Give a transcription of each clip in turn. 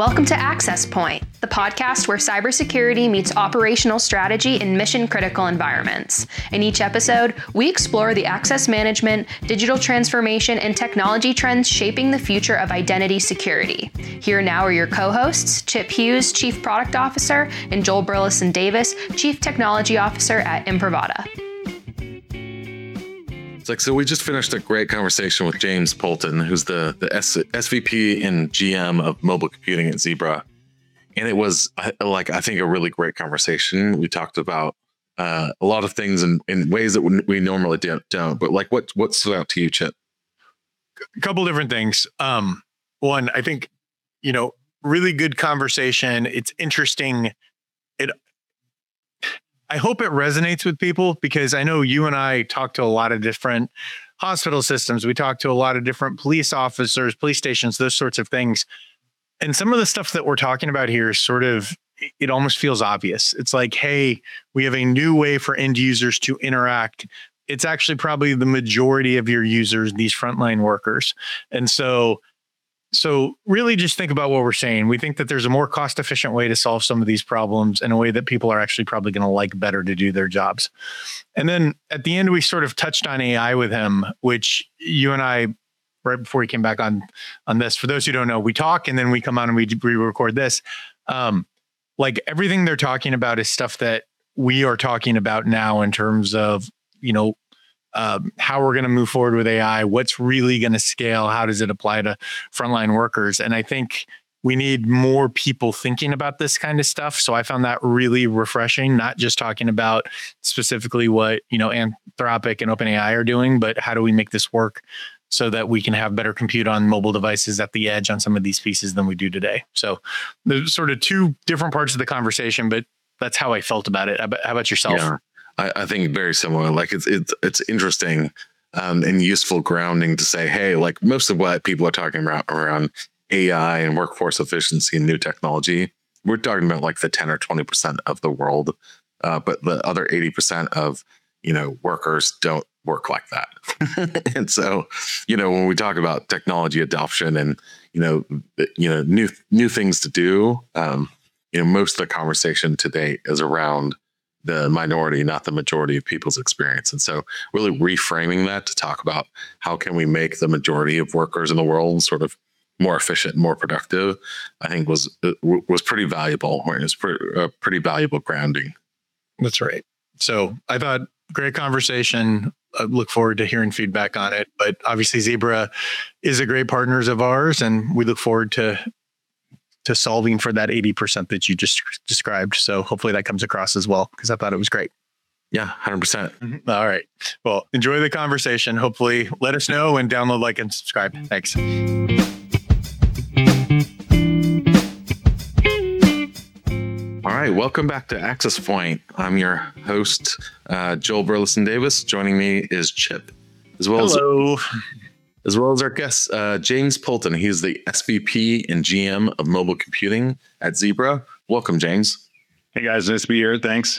Welcome to Access Point, the podcast where cybersecurity meets operational strategy in mission-critical environments. In each episode, we explore the access management, digital transformation, and technology trends shaping the future of identity security. Here now are your co-hosts, Chip Hughes, Chief Product Officer, and Joel Burleson Davis, Chief Technology Officer at Imprivata. So we just finished a great conversation with James Poulton, who's the SVP and GM of mobile computing at Zebra. And it was I think a really great conversation. We talked about a lot of things in ways that we normally don't. But what stood out to you, Chip? A couple different things. One, I think, really good conversation. It's interesting. I hope it resonates with people because I know you and I talk to a lot of different hospital systems. We talk to a lot of different police officers, police stations, those sorts of things. And some of the stuff that we're talking about here is it almost feels obvious. It's like, hey, we have a new way for end users to interact. It's actually probably the majority of your users, these frontline workers. And so really just think about what we're saying. We think that there's a more cost-efficient way to solve some of these problems in a way that people are actually probably going to like better to do their jobs. And then at the end, we sort of touched on AI with him, which you and I, right before he came back on this, for those who don't know, we talk and then we come on and we record this. Everything they're talking about is stuff that we are talking about now in terms of, how we're going to move forward with AI, what's really going to scale, how does it apply to frontline workers? And I think we need more people thinking about this kind of stuff. So I found that really refreshing, not just talking about specifically what, Anthropic and OpenAI are doing, but how do we make this work so that we can have better compute on mobile devices at the edge on some of these pieces than we do today. So there's sort of two different parts of the conversation, but that's how I felt about it. How about yourself? Yeah. I think very similar. It's interesting and useful grounding to say, hey, most of what people are talking about around AI and workforce efficiency and new technology, we're talking about the 10 or 20% of the world, but the other 80% of workers don't work like that. And so when we talk about technology adoption and new things to do, most of the conversation today is around the minority, not the majority of people's experience. And so really reframing that to talk about how can we make the majority of workers in the world sort of more efficient, more productive, I think was pretty valuable. It was pretty valuable grounding. That's right. So I thought great conversation. I look forward to hearing feedback on it. But obviously Zebra is a great partners of ours, and we look forward to solving for that 80% that you just described. So hopefully that comes across as well, because I thought it was great. Yeah, 100%. Mm-hmm. All right. Well, enjoy the conversation. Hopefully let us know and download, like, and subscribe. Thanks. All right. Welcome back to Access Point. I'm your host, Joel Burleson Davis. Joining me is Chip, as well as our guest, James Poulton. He's the SVP and GM of mobile computing at Zebra. Welcome, James. Hey, guys. Nice to be here. Thanks.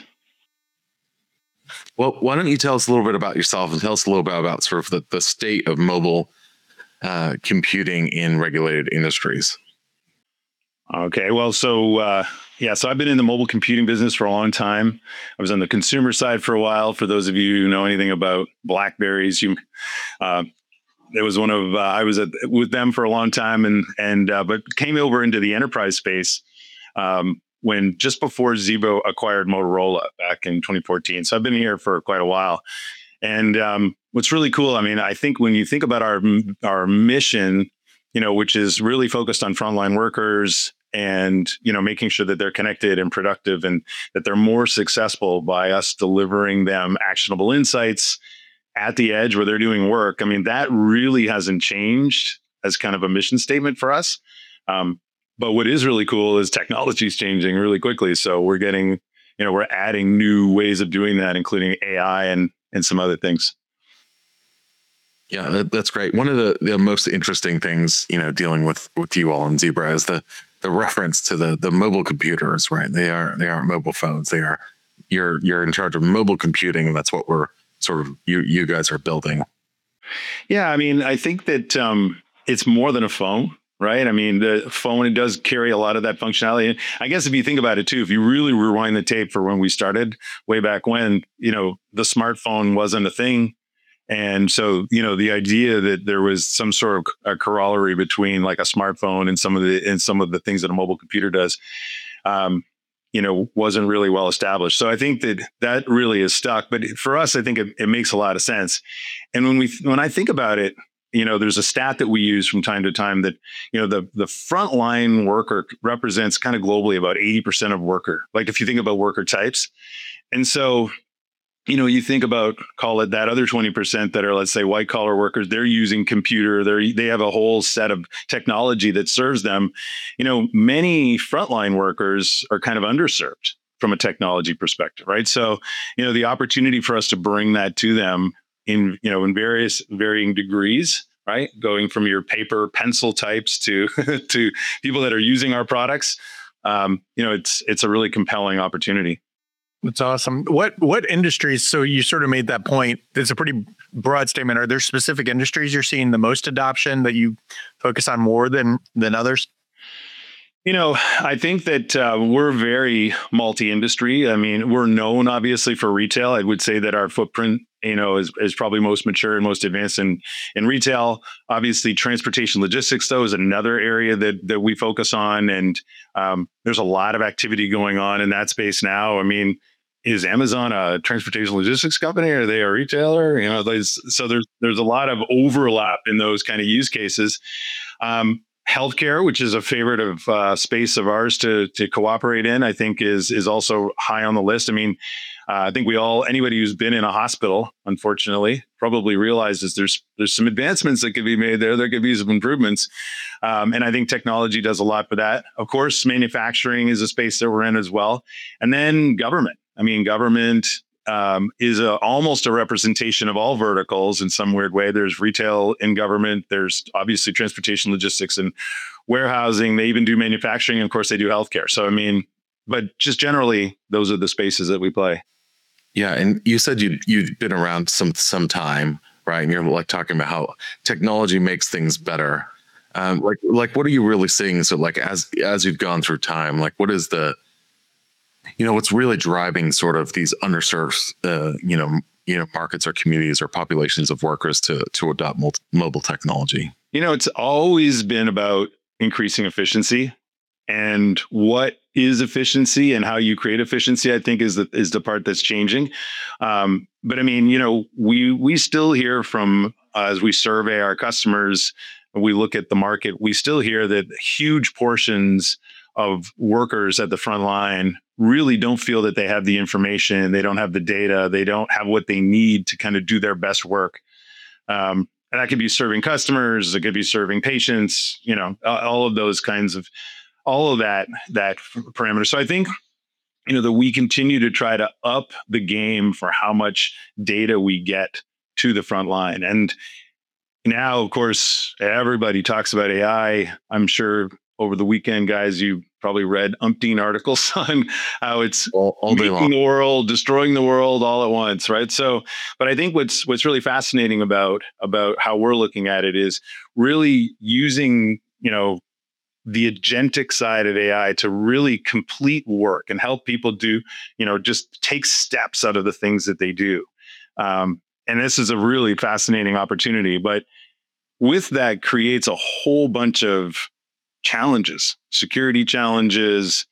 Well, why don't you tell us a little bit about yourself and tell us a little bit about sort of the state of mobile computing in regulated industries? Okay. Well, so I've been in the mobile computing business for a long time. I was on the consumer side for a while. For those of you who know anything about BlackBerries, it was one of I was with them for a long time, but came over into the enterprise space when just before Zebra acquired Motorola back in 2014. So I've been here for quite a while. And what's really cool, I think when you think about our mission, which is really focused on frontline workers and making sure that they're connected and productive and that they're more successful by us delivering them actionable insights at the edge where they're doing work. That really hasn't changed as kind of a mission statement for us. But what is really cool is technology is changing really quickly. So we're getting, we're adding new ways of doing that, including AI and some other things. Yeah, that's great. One of the most interesting things, dealing with you all in Zebra is the reference to the mobile computers, right? They aren't mobile phones. You're in charge of mobile computing, and that's what we're sort of you guys are building. Yeah, I think that it's more than a phone. right? I mean, the phone, it does carry a lot of that functionality. And I guess if you think about it too, if you really rewind the tape for when we started way back when, the smartphone wasn't a thing. And so, the idea that there was some sort of a corollary between like a smartphone and some of the things that a mobile computer does, wasn't really well established. So I think that really is stuck. But for us, I think it makes a lot of sense. And when I think about it, there's a stat that we use from time to time that, the frontline worker represents kind of globally about 80% of worker, like if you think about worker types. And so, you think about, call it that other 20% that are, let's say, white collar workers, they're using computer, they have a whole set of technology that serves them. Many frontline workers are kind of underserved from a technology perspective, right? So, the opportunity for us to bring that to them in various varying degrees, right? Going from your paper pencil types to to people that are using our products, it's a really compelling opportunity. That's awesome. What industries? So you sort of made that point. It's a pretty broad statement. Are there specific industries you're seeing the most adoption that you focus on more than others? I think that we're very multi-industry. I mean, we're known obviously for retail. I would say that our footprint, is probably most mature and most advanced in retail. Obviously, transportation logistics, though, is another area that we focus on. And there's a lot of activity going on in that space now. I mean, is Amazon a transportation logistics company? Or are they a retailer? So there's a lot of overlap in those kind of use cases. Healthcare, which is a favorite of space of ours to cooperate in, I think is also high on the list. I mean, I think anybody who's been in a hospital, unfortunately, probably realizes there's some advancements that could be made there. There could be some improvements. And I think technology does a lot for that. Of course, manufacturing is a space that we're in as well. And then government. I mean, government is almost a representation of all verticals in some weird way. There's retail in government. There's obviously transportation, logistics, and warehousing. They even do manufacturing. And of course, they do healthcare. So, I mean, but just generally, those are the spaces that we play. Yeah. And you said you've been around some time, right? And you're like talking about how technology makes things better. Like what are you really seeing? So like, as you've gone through time, like what is what's really driving sort of these underserved, markets or communities or populations of workers to adopt mobile technology? It's always been about increasing efficiency, and what is efficiency and how you create efficiency, I think is the part that's changing. But I mean, we still hear from, as we survey our customers, we look at the market, we still hear that huge portions of workers at the front line really don't feel that they have the information, they don't have the data, they don't have what they need to kind of do their best work. And that could be serving customers, it could be serving patients, all of those kinds of, all of that parameter. So I think, that we continue to try to up the game for how much data we get to the front line. And now, of course, everybody talks about AI. I'm sure over the weekend, guys, you probably read umpteen articles on how it's all day long, the world, destroying the world all at once, right? So, but I think what's really fascinating about how we're looking at it is really using, the agentic side of AI to really complete work and help people do, just take steps out of the things that they do. And this is a really fascinating opportunity, but with that creates a whole bunch of challenges, security challenges,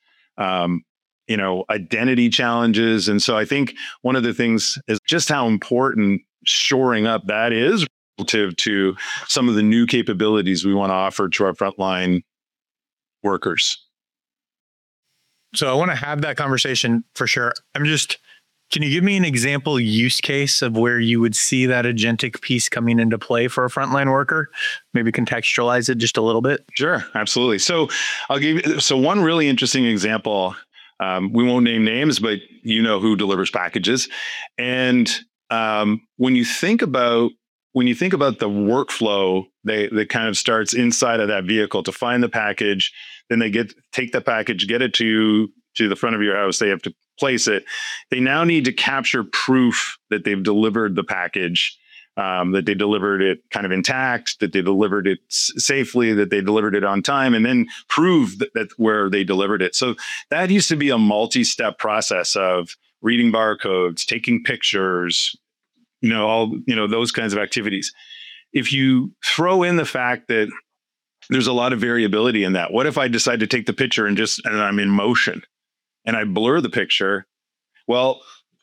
identity challenges. And so I think one of the things is just how important shoring up that is relative to some of the new capabilities we want to offer to our frontline workers. So I want to have that conversation for sure. Can you give me an example use case of where you would see that agentic piece coming into play for a frontline worker? Maybe contextualize it just a little bit. Sure, absolutely. So I'll give you one really interesting example. We won't name names, but who delivers packages. And when you think about the workflow that kind of starts inside of that vehicle to find the package, then they take the package, get it to the front of your house. They have to place it. They now need to capture proof that they've delivered the package. that they delivered it kind of intact, that they delivered it safely, that they delivered it on time, and then prove that where they delivered it. So that used to be a multi-step process of reading barcodes, taking pictures, those kinds of activities. If you throw in the fact that there's a lot of variability in that, what if I decide to take the picture and I'm in motion and I blur the picture? Well,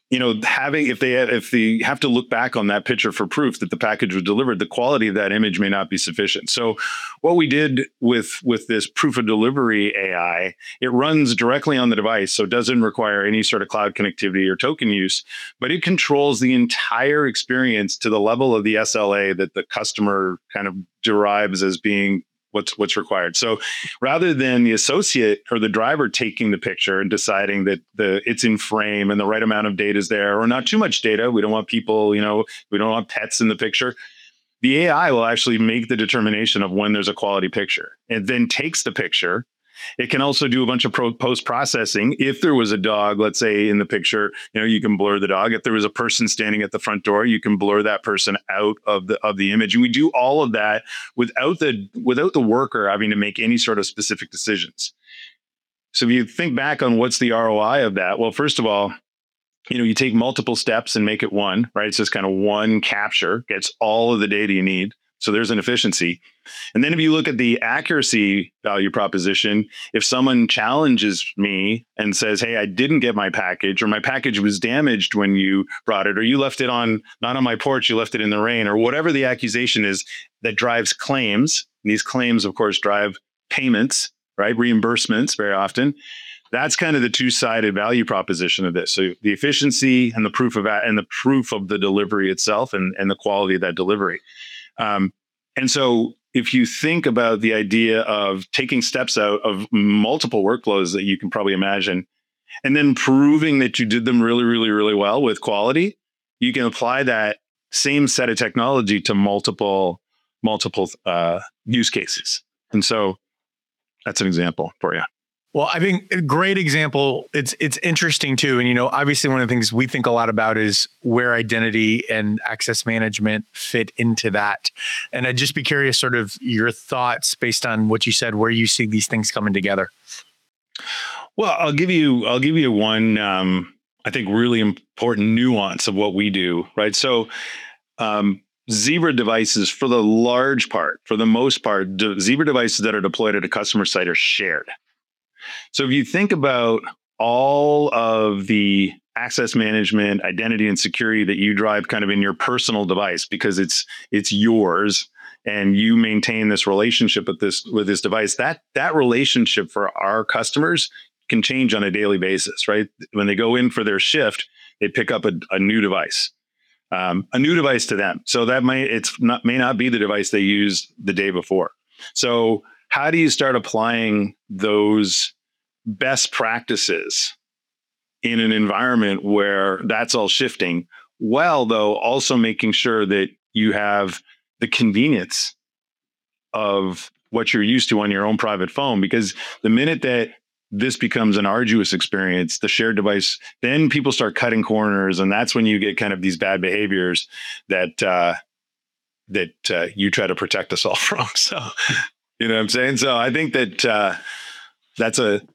if they have to look back on that picture for proof that the package was delivered, the quality of that image may not be sufficient. So what we did with this proof of delivery AI, it runs directly on the device, so it doesn't require any sort of cloud connectivity or token use, but it controls the entire experience to the level of the SLA that the customer kind of derives as being what's required. So rather than the associate or the driver taking the picture and deciding that it's in frame and the right amount of data is there, or not too much data, we don't want people, we don't want pets in the picture. The AI will actually make the determination of when there's a quality picture. It then takes the picture. It can also do a bunch of post-processing. If there was a dog, let's say in the picture, you can blur the dog. If there was a person standing at the front door, you can blur that person out of the image. And we do all of that without the worker having to make any sort of specific decisions. So if you think back on what's the ROI of that, well, first of all, you take multiple steps and make it one, right? It's just kind of one capture, gets all of the data you need. So there's an efficiency. And then if you look at the accuracy value proposition, if someone challenges me and says, hey, I didn't get my package, or my package was damaged when you brought it, or you left it not on my porch, you left it in the rain, or whatever the accusation is that drives claims. And these claims, of course, drive payments, right? Reimbursements very often. That's kind of the two-sided value proposition of this. So the efficiency and the proof of the delivery itself and the quality of that delivery. And so if you think about the idea of taking steps out of multiple workflows that you can probably imagine, and then proving that you did them really, really, really well with quality, you can apply that same set of technology to multiple use cases. And so that's an example for you. Well, I think a great example. It's interesting too. And, obviously one of the things we think a lot about is where identity and access management fit into that. And I'd just be curious sort of your thoughts based on what you said, where you see these things coming together. Well, I'll give you one, I think, really important nuance of what we do, right? So, Zebra devices, for the most part, Zebra devices that are deployed at a customer site are shared. So if you think about all of the access management, identity, and security that you drive kind of in your personal device, because it's yours and you maintain this relationship with this device, that relationship for our customers can change on a daily basis, right? When they go in for their shift, they pick up a new device. A new device to them. So that may not be the device they used the day before. So how do you start applying those best practices in an environment where that's all shifting, while though also making sure that you have the convenience of what you're used to on your own private phone? Because the minute that this becomes an arduous experience, the shared device, then people start cutting corners, and that's when you get kind of these bad behaviors that you try to protect us all from. So, you know what I'm saying? So I think that that's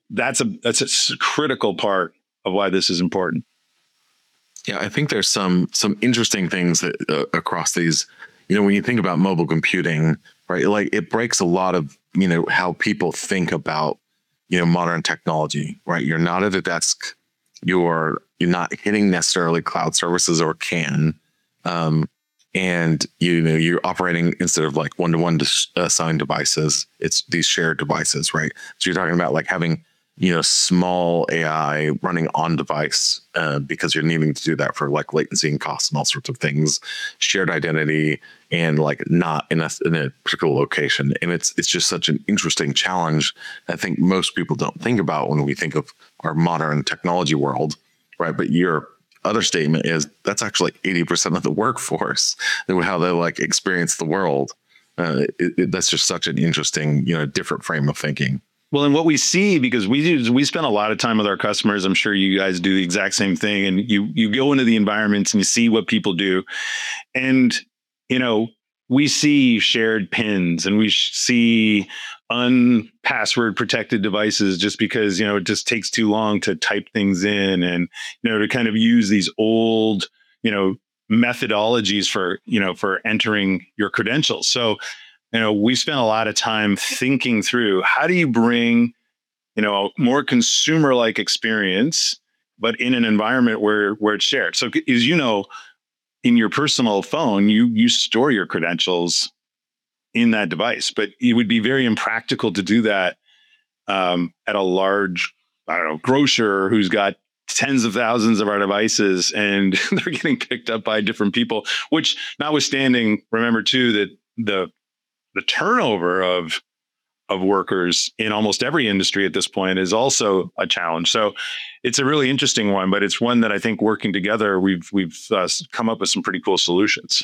a critical part of why this is important. Yeah, I think there's some interesting things that across these. When you think about mobile computing, right? Like it breaks a lot of how people think about modern technology, right? You're not at a desk. You're not hitting necessarily cloud services or CAN. And you're operating instead of like one-to-one assigned devices, it's these shared devices, right? So you're talking about like having small AI running on device because you're needing to do that for like latency and cost and all sorts of things, shared identity, and like not in a particular location. And it's just such an interesting challenge. I think most people don't think about when we think of our modern technology world, right? But your other statement is that's actually like 80% of the workforce, how they like experience the world. That's just such an interesting, different frame of thinking. Well, and what we see, because we spend a lot of time with our customers, I'm sure you guys do the exact same thing, and you go into the environments and you see what people do. And we see shared pins and we see unpassword protected devices just because, it just takes too long to type things in and, to kind of use these old, methodologies for entering your credentials. So, we spent a lot of time thinking through how do you bring, a more consumer-like experience, but in an environment where it's shared. So as in your personal phone, you store your credentials in that device, but it would be very impractical to do that at a large, grocer who's got tens of thousands of our devices and they're getting picked up by different people, which notwithstanding, remember too, that the turnover of workers in almost every industry at this point is also a challenge. So it's a really interesting one, but it's one that I think working together, we've come up with some pretty cool solutions.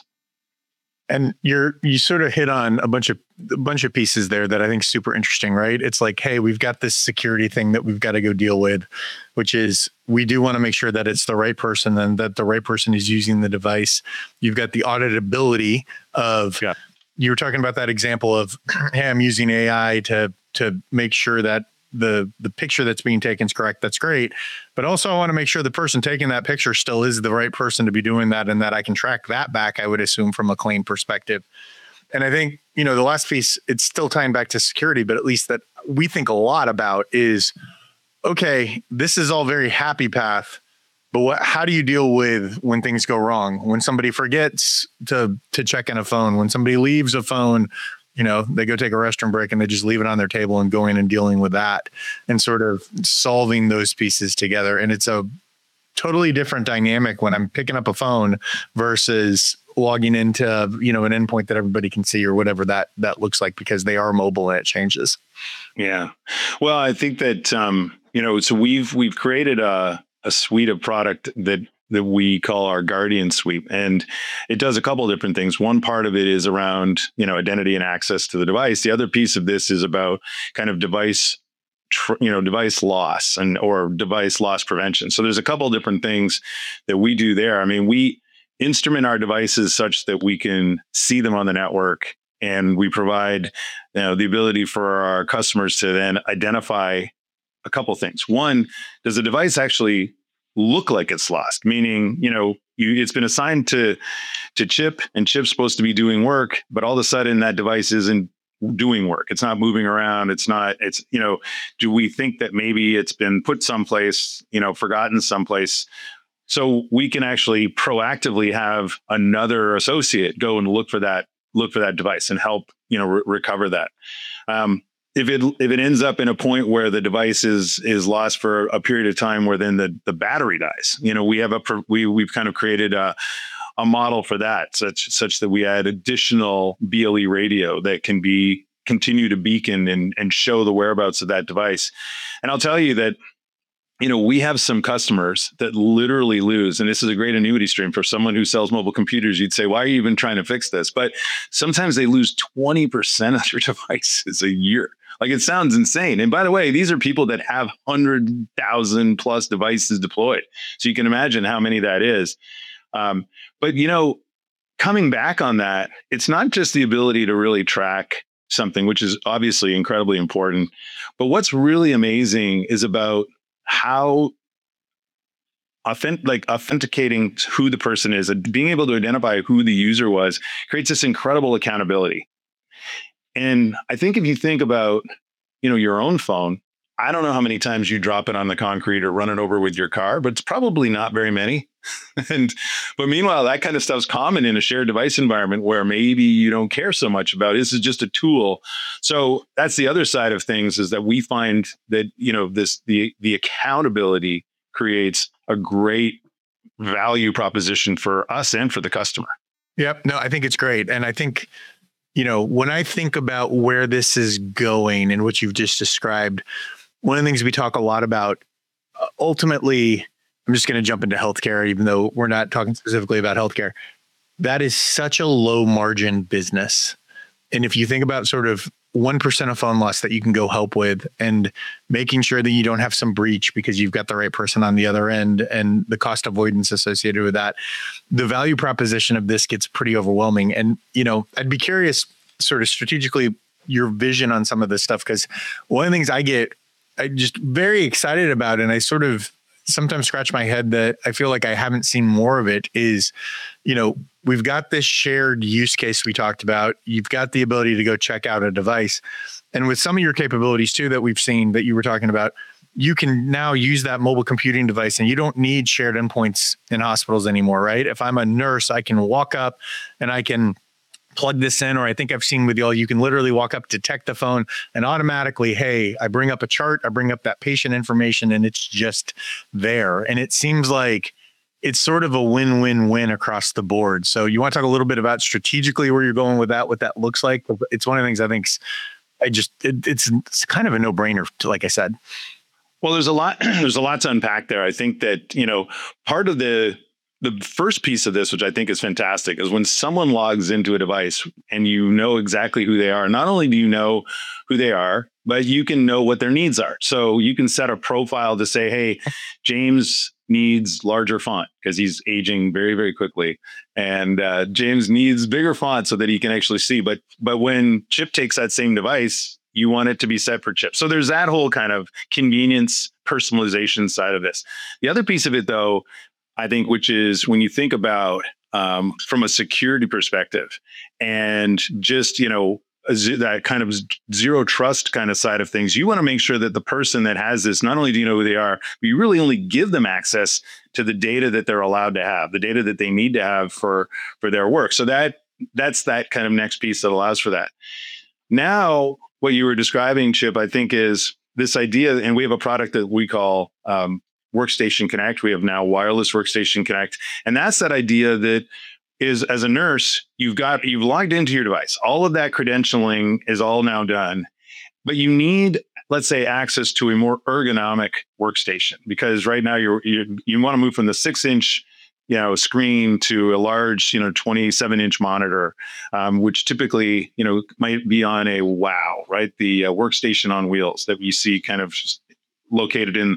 And you sort of hit on a bunch of pieces there that I think is super interesting, right? It's like, hey, we've got this security thing that we've got to go deal with, which is we do want to make sure that it's the right person and that the right person is using the device. You've got the auditability of, you were talking about that example of, hey, I'm using AI to make sure that the picture that's being taken is correct. That's great. But also I want to make sure the person taking that picture still is the right person to be doing that and that I can track that back, I would assume, from a claim perspective. And I think, the last piece, it's still tying back to security, but at least that we think a lot about is, okay, this is all very happy path, but how do you deal with when things go wrong? When somebody forgets to check in a phone, when somebody leaves a phone, they go take a restroom break and they just leave it on their table and going and dealing with that and sort of solving those pieces together. And it's a totally different dynamic when I'm picking up a phone versus logging into, an endpoint that everybody can see or whatever that looks like, because they are mobile and it changes. Yeah. Well, I think that, so we've created a suite of product that we call our Guardian Suite. And it does a couple of different things. One part of it is around, identity and access to the device. The other piece of this is about kind of device loss or device loss prevention. So there's a couple of different things that we do there. I mean, we instrument our devices such that we can see them on the network, and we provide, the ability for our customers to then identify a couple of things. One, does the device actually look like it's lost? Meaning, it's been assigned to Chip, and Chip's supposed to be doing work, but all of a sudden that device isn't doing work. It's not moving around. Do we think that maybe it's been put someplace, forgotten someplace? So we can actually proactively have another associate go and look for that device and help, recover that. If it ends up in a point where the device is lost for a period of time where then the battery dies, we've kind of created a model for that, such that we add additional BLE radio that can continue to beacon and show the whereabouts of that device. And I'll tell you that, we have some customers that literally lose, and this is a great annuity stream for someone who sells mobile computers. You'd say, why are you even trying to fix this? But sometimes they lose 20% of their devices a year. Like, it sounds insane. And by the way, these are people that have 100,000 plus devices deployed. So you can imagine how many that is. But, coming back on that, it's not just the ability to really track something, which is obviously incredibly important. But what's really amazing is about how authenticating who the person is and being able to identify who the user was creates this incredible accountability. And I think if you think about, your own phone, I don't know how many times you drop it on the concrete or run it over with your car, but it's probably not very many. But meanwhile, that kind of stuff's common in a shared device environment where maybe you don't care so much about it. This is just a tool. So that's the other side of things, is that we find that, the accountability creates a great value proposition for us and for the customer. Yep. No, I think it's great. And I think, when I think about where this is going and what you've just described, one of the things we talk a lot about, ultimately, I'm just going to jump into healthcare, even though we're not talking specifically about healthcare. That is such a low margin business. And if you think about sort of 1% of phone loss that you can go help with, and making sure that you don't have some breach because you've got the right person on the other end, and the cost avoidance associated with that. The value proposition of this gets pretty overwhelming. And, I'd be curious sort of strategically your vision on some of this stuff, because one of the things I just very excited about, and I sort of sometimes scratch my head that I feel like I haven't seen more of it, is, we've got this shared use case we talked about. You've got the ability to go check out a device. And with some of your capabilities too that we've seen that you were talking about, you can now use that mobile computing device, and you don't need shared endpoints in hospitals anymore, right? If I'm a nurse, I can walk up and I can plug this in, or I think I've seen with y'all, you can literally walk up, detect the phone, and automatically, hey, I bring up a chart, I bring up that patient information, and it's just there. And it seems like it's sort of a win-win-win across the board. So you want to talk a little bit about strategically where you're going with that, what that looks like? It's one of the things I think it's kind of a no-brainer, like I said. Well, there's a lot to unpack there. I think that, part of the first piece of this, which I think is fantastic, is when someone logs into a device and you know exactly who they are. Not only do you know who they are, but you can know what their needs are. So you can set a profile to say, hey, James needs larger font because he's aging very, very quickly. And James needs bigger font so that he can actually see. But when Chip takes that same device, you want it to be set for Chip. So there's that whole kind of convenience personalization side of this. The other piece of it, though, I think, which is when you think about from a security perspective and just, that kind of zero trust kind of side of things, you want to make sure that the person that has this, not only do you know who they are, but you really only give them access to the data that they're allowed to have, the data that they need to have for their work. So that's that kind of next piece that allows for that. Now, what you were describing, Chip, I think is this idea, and we have a product that we call Workstation Connect. We have now Wireless Workstation Connect. And that's that idea that is, as a nurse, you've logged into your device. All of that credentialing is all now done. But you need, let's say, access to a more ergonomic workstation, because right now you want to move from the 6-inch screen to a large 27-inch monitor, which typically might be on a WOW, right? The workstation on wheels that we see kind of located in.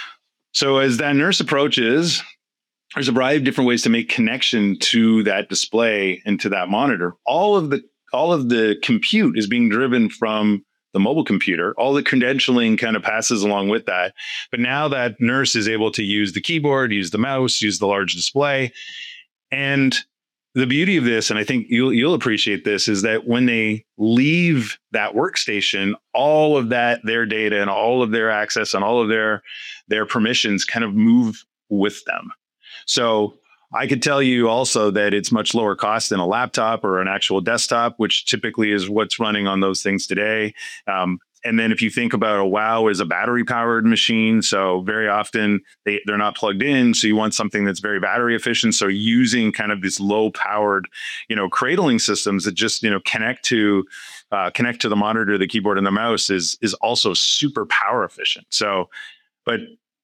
So as that nurse approaches, there's a variety of different ways to make connection to that display and to that monitor. All of the compute is being driven from the mobile computer. All the credentialing kind of passes along with that. But now that nurse is able to use the keyboard, use the mouse, use the large display. And the beauty of this, and I think you'll appreciate this, is that when they leave that workstation, all of that, their data and all of their access and all of their permissions kind of move with them. So I could tell you also that it's much lower cost than a laptop or an actual desktop, which typically is what's running on those things today. And then if you think about a WOW as a battery powered machine, so very often they're not plugged in. So you want something that's very battery efficient. So using kind of these low powered, cradling systems that just, connect to the monitor, the keyboard, and the mouse is also super power efficient. So, but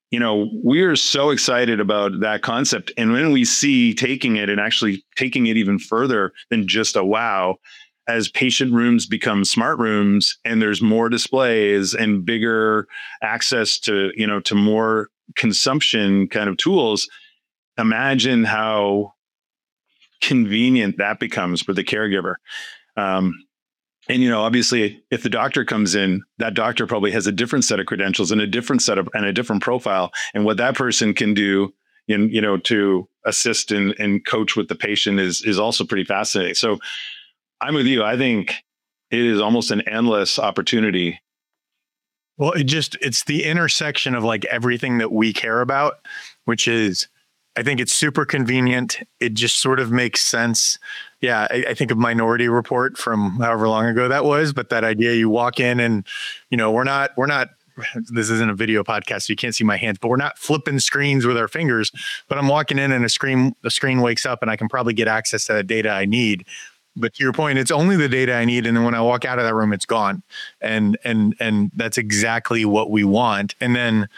we are so excited about that concept. And when we see taking it and actually taking it even further than just a WOW, as patient rooms become smart rooms and there's more displays and bigger access to, to more consumption kind of tools, imagine how convenient that becomes for the caregiver. And, obviously, if the doctor comes in, that doctor probably has a different set of credentials and a different and a different profile. And what that person can do to assist and coach with the patient is also pretty fascinating. So I'm with you. I think it is almost an endless opportunity. Well, it's the intersection of like everything that we care about, which is, I think it's super convenient. It just sort of makes sense. Yeah, I think of Minority Report from however long ago that was, but that idea you walk in and, we're not, this isn't a video podcast, so you can't see my hands, but we're not flipping screens with our fingers, but I'm walking in and the screen wakes up and I can probably get access to the data I need. But to your point, it's only the data I need. And then when I walk out of that room, it's gone. And that's exactly what we want. And then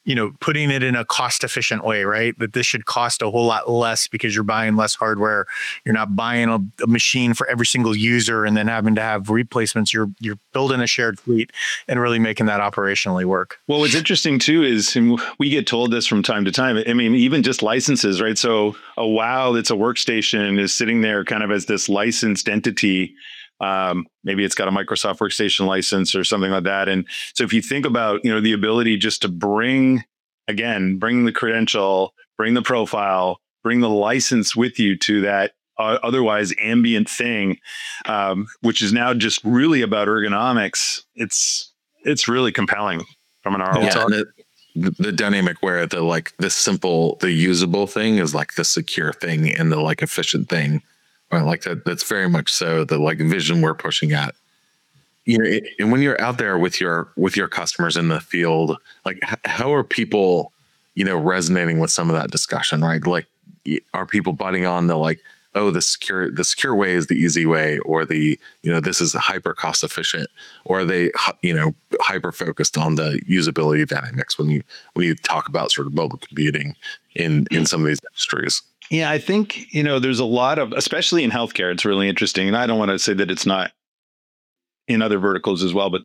putting it in a cost efficient way, right? That this should cost a whole lot less because you're buying less hardware. You're not buying a machine for every single user and then having to have replacements. You're building a shared fleet and really making that operationally work. Well, what's interesting too is, and we get told this from time to time. I mean, even just licenses, right? So a WOW that's a workstation is sitting there kind of as this licensed entity. Maybe it's got a Microsoft Workstation license or something like that. And so if you think about, the ability just to bring the credential, bring the profile, bring the license with you to that otherwise ambient thing, which is now just really about ergonomics. It's really compelling from an ROI. Yeah, the dynamic where the usable thing is like the secure thing and the efficient thing. Like that. That's very much so the vision we're pushing at. And when you're out there with your customers in the field, how are people, resonating with some of that discussion, right? Are people butting on the the secure way is the easy way, or this is hyper cost efficient, or are they hyper focused on the usability dynamics when you talk about sort of mobile computing in some of these industries? Yeah, I think, there's a lot of, especially in healthcare, it's really interesting. And I don't want to say that it's not in other verticals as well, but,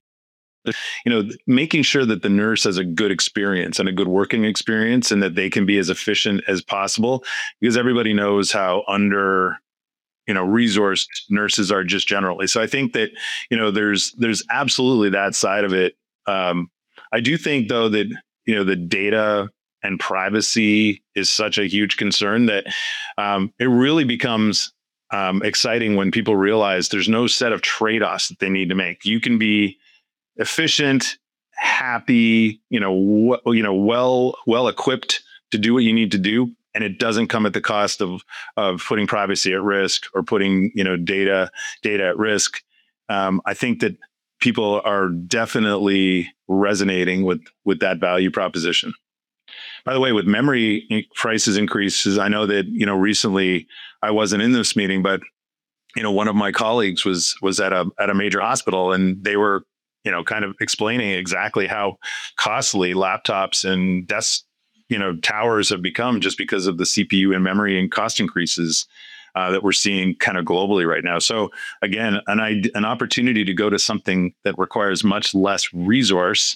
making sure that the nurse has a good experience and a good working experience and that they can be as efficient as possible, because everybody knows how resourced nurses are just generally. So I think that, there's absolutely that side of it. I do think though that, the data and privacy is such a huge concern that it really becomes exciting when people realize there's no set of trade-offs that they need to make. You can be efficient, happy, well equipped to do what you need to do, and it doesn't come at the cost of putting privacy at risk or putting data at risk. I think that people are definitely resonating with that value proposition. By the way, with memory prices increases, I know that, recently I wasn't in this meeting, but, one of my colleagues was at a major hospital, and they were, kind of explaining exactly how costly laptops and desk, towers have become just because of the CPU and memory and cost increases that we're seeing kind of globally right now. So again, an opportunity to go to something that requires much less resource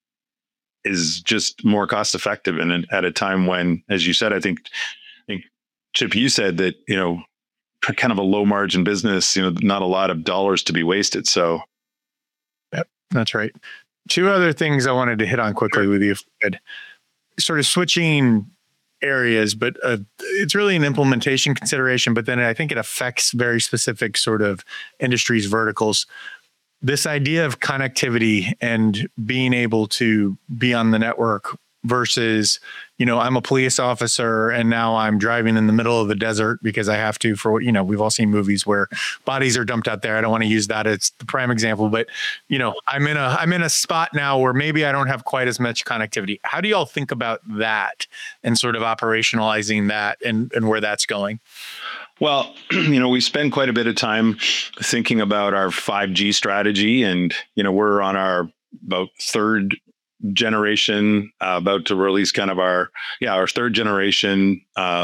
is just more cost effective. And at a time when, as you said, I think Chip, you said that, kind of a low margin business, not a lot of dollars to be wasted. So. Yep, that's right. Two other things I wanted to hit on quickly with you. Sort of switching areas, but it's really an implementation consideration, but then I think it affects very specific sort of industries, verticals. This idea of connectivity and being able to be on the network versus, I'm a police officer and now I'm driving in the middle of the desert because I have to we've all seen movies where bodies are dumped out there. I don't want to use that as the prime example, but I'm in a spot now where maybe I don't have quite as much connectivity. How do y'all think about that and sort of operationalizing that and where that's going? Well, we spend quite a bit of time thinking about our 5G strategy, and, we're on our about third generation, about to release kind of our third generation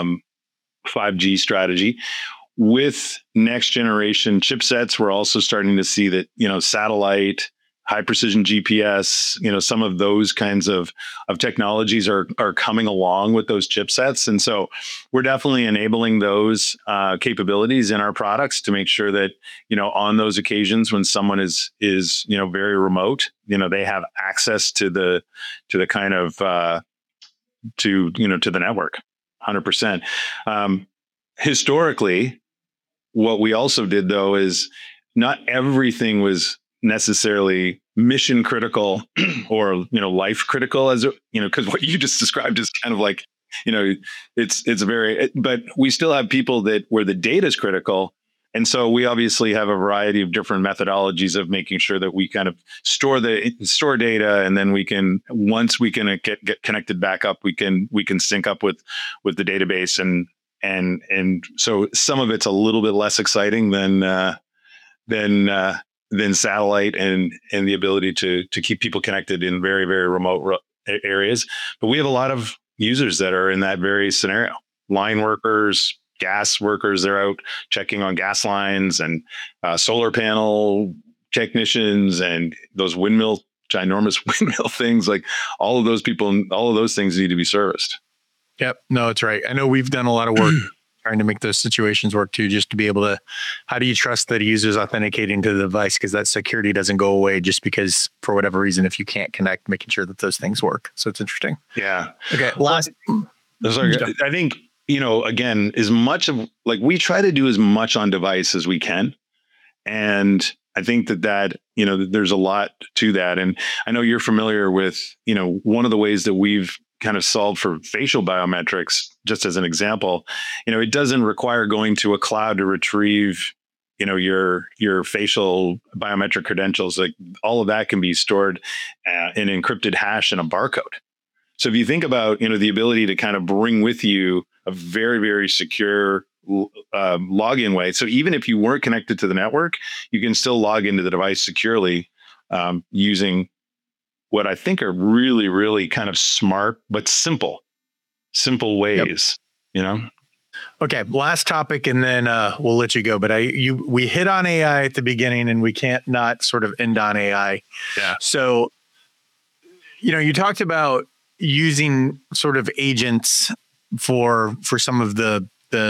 5G strategy. With next generation chipsets, we're also starting to see that, satellite, high precision GPS, some of those kinds of technologies are coming along with those chipsets. And so we're definitely enabling those capabilities in our products to make sure that, on those occasions when someone is very remote, they have access to the kind of, to the network 100%. Historically, what we also did though, is not everything was necessarily mission critical or life critical, as because what you just described is kind of like it's very, but we still have people where the data is critical, and so we obviously have a variety of different methodologies of making sure that we kind of store data, and then once we can get connected back up, we can sync up with the database, and so some of it's a little bit less exciting than satellite and the ability to keep people connected in very, very remote areas, but we have a lot of users that are in that very scenario. Line workers, gas workers, they're out checking on gas lines, and solar panel technicians, and those ginormous windmill things. Like all of those people, all of those things need to be serviced. Yep. No, it's right. I know we've done a lot of work trying to make those situations work too, just to be able to, how do you trust that a user's authenticating to the device? Because that security doesn't go away just because, for whatever reason, if you can't connect, making sure that those things work. So it's interesting. Yeah. Okay. Last. Sorry, I think, again, as much of like we try to do as much on device as we can. And I think that there's a lot to that. And I know you're familiar with, one of the ways that we've kind of solved for facial biometrics, just as an example, it doesn't require going to a cloud to retrieve, your facial biometric credentials. Like all of that can be stored in encrypted hash and a barcode. So if you think about, the ability to kind of bring with you a very, very secure login way. So even if you weren't connected to the network, you can still log into the device securely using what I think are really, really kind of smart, but simple ways, Okay. Last topic, and then we'll let you go. But we hit on AI at the beginning, and we can't not sort of end on AI. Yeah. So, you talked about using sort of agents for some of the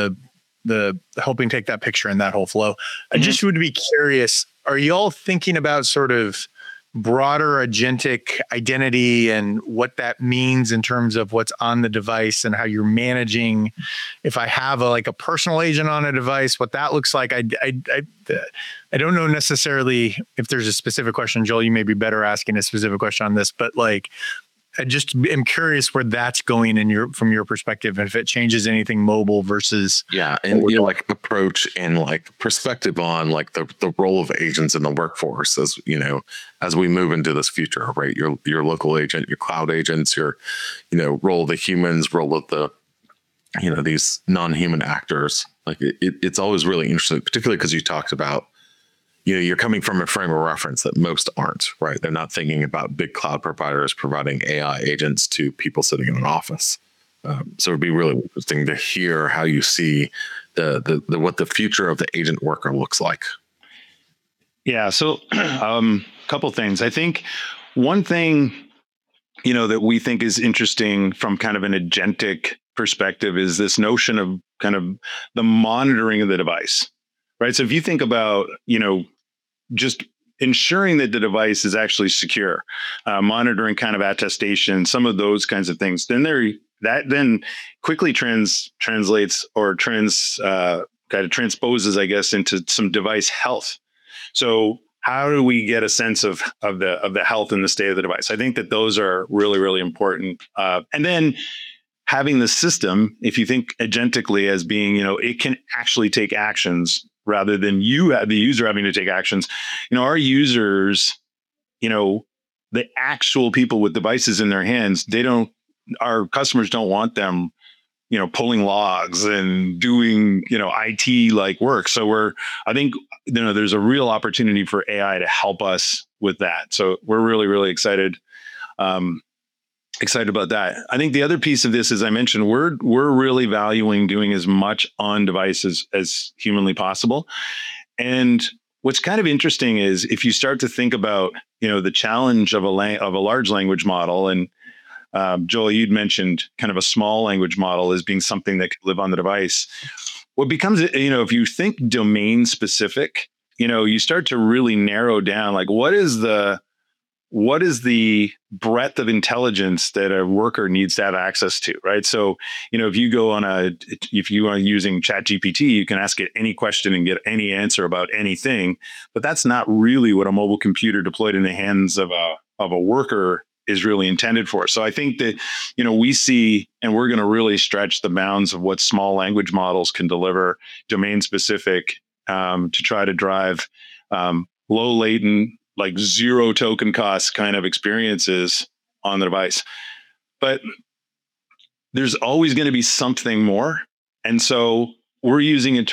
helping take that picture and that whole flow. I just would be curious, are you all thinking about sort of broader agentic identity and what that means in terms of what's on the device and how you're managing, if I have a personal agent on a device, what that looks like? I don't know necessarily if there's a specific question. Joel, you may be better asking a specific question on this, but I just am curious where that's going from your perspective, and if it changes anything mobile versus and approach and perspective on the role of agents in the workforce as we move into this future, right? Your local agent, your cloud agents, your role of the humans, role of the these non-human actors. It's always really interesting, particularly because you talked about you're coming from a frame of reference that most aren't, right? They're not thinking about big cloud providers providing AI agents to people sitting in an office. So it'd be really interesting to hear how you see what the future of the agent worker looks like. Yeah. So a couple things. I think one thing, that we think is interesting from kind of an agentic perspective is this notion of kind of the monitoring of the device. Right. So if you think about, just ensuring that the device is actually secure, monitoring kind of attestation, some of those kinds of things, then quickly translates or kind of transposes, I guess, into some device health. So how do we get a sense of the health and the state of the device? I think that those are really, really important. And then having the system, if you think agentically as being, it can actually take actions rather than the user having to take actions. Our users, the actual people with devices in their hands, our customers don't want them, pulling logs and doing, IT like work. So I think, there's a real opportunity for AI to help us with that. So we're really, really excited about that. I think the other piece of this, as I mentioned, we're really valuing doing as much on devices as humanly possible. And what's kind of interesting is if you start to think about, the challenge of a large language model, and Joel, you'd mentioned kind of a small language model as being something that could live on the device. What becomes, if you think domain specific, you start to really narrow down, what is the breadth of intelligence that a worker needs to have access to, right? So, if you are using ChatGPT, you can ask it any question and get any answer about anything, but that's not really what a mobile computer deployed in the hands of a worker is really intended for. So I think that, we see, and we're going to really stretch the bounds of what small language models can deliver, domain specific, to try to drive low latent, zero token cost kind of experiences on the device. But there's always going to be something more. And so I'm using a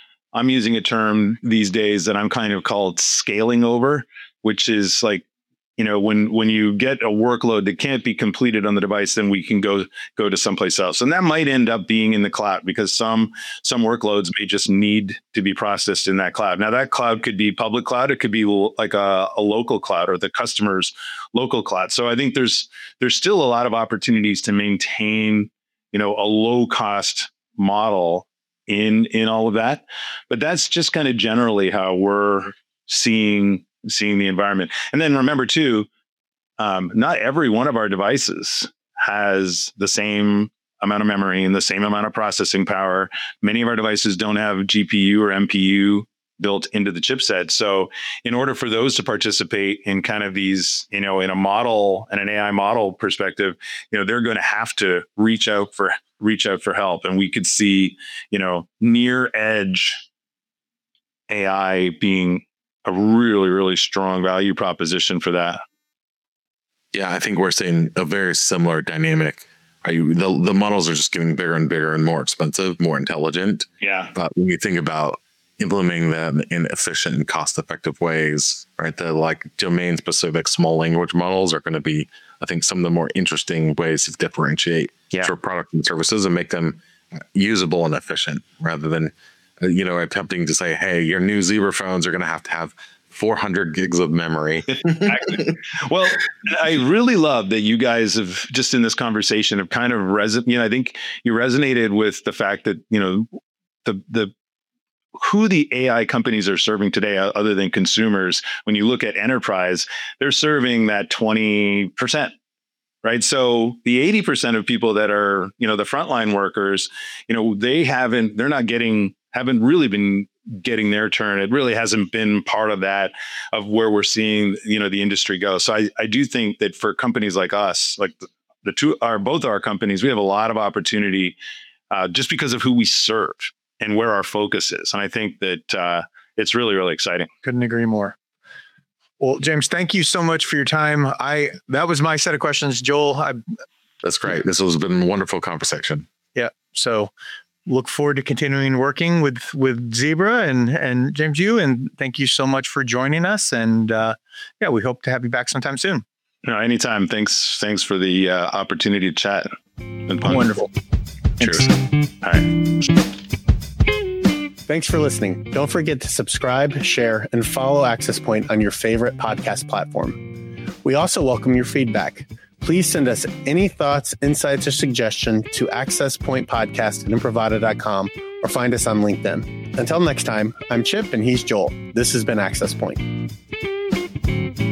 term these days that I'm kind of called scaling over, which is when you get a workload that can't be completed on the device, then we can go to someplace else. And that might end up being in the cloud, because some workloads may just need to be processed in that cloud. Now, that cloud could be public cloud. It could be like a local cloud or the customer's local cloud. So I think there's still a lot of opportunities to maintain, a low cost model in all of that. But that's just kind of generally how we're seeing the environment. And then remember too, not every one of our devices has the same amount of memory and the same amount of processing power. Many of our devices don't have GPU or MPU built into the chipset. So in order for those to participate in kind of these, in a model and an AI model perspective, they're going to have to reach out for help. And we could see, near edge AI being a really, really strong value proposition for that. Yeah, I think we're seeing a very similar dynamic. The models are just getting bigger and bigger and more expensive, more intelligent. Yeah. But when you think about implementing them in efficient and cost-effective ways, right? The domain-specific small language models are going to be, I think, some of the more interesting ways to differentiate for products and services and make them usable and efficient, rather than attempting to say, hey, your new Zebra phones are going to have 400 gigs of memory. Exactly. Well, I really love that you guys have just in this conversation have kind of I think you resonated with the fact that, the who the AI companies are serving today, other than consumers. When you look at enterprise, they're serving that 20%. Right. So the 80% of people that are, the frontline workers, haven't really been getting their turn. It really hasn't been part of that, of where we're seeing, the industry go. So I do think that for companies like us, like both our companies, we have a lot of opportunity just because of who we serve and where our focus is. And I think that it's really, really exciting. Couldn't agree more. Well, James, thank you so much for your time. That was my set of questions. Joel, That's great. This has been a wonderful conversation. Yeah. So look forward to continuing working with Zebra and James, and thank you so much for joining us. And we hope to have you back sometime soon. Anytime. Thanks for the opportunity to chat. Been fun. Wonderful. Cheers. Thanks. All right. Thanks for listening. Don't forget to subscribe, share, and follow Access Point on your favorite podcast platform. We also welcome your feedback. Please send us any thoughts, insights, or suggestion to accesspointpodcast@imprivata.com or find us on LinkedIn. Until next time, I'm Chip and he's Joel. This has been Access Point.